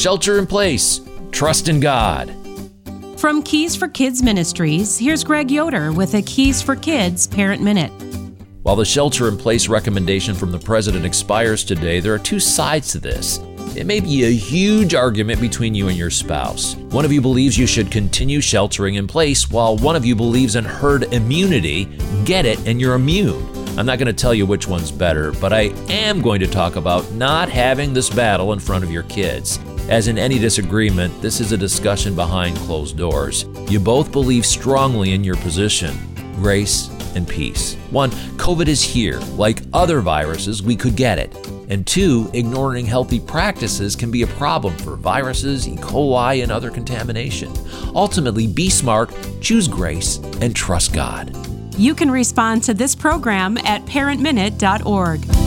Shelter in place. Trust in God. From Keys for Kids Ministries, here's Greg Yoder with a Keys for Kids Parent Minute. While the shelter-in-place recommendation from the president expires today, there are two sides to this. It may be a huge argument between you and your spouse. One of you believes you should continue sheltering in place, while one of you believes in herd immunity. Get it, and you're immune. I'm not going to tell you which one's better, but I am going to talk about not having this battle in front of your kids. As in any disagreement, this is a discussion behind closed doors. You both believe strongly in your position. Grace and peace. 1, COVID is here. Like other viruses, we could get it. And 2, ignoring healthy practices can be a problem for viruses, E. coli, and other contamination. Ultimately, be smart, choose grace, and trust God. You can respond to this program at parentminute.org.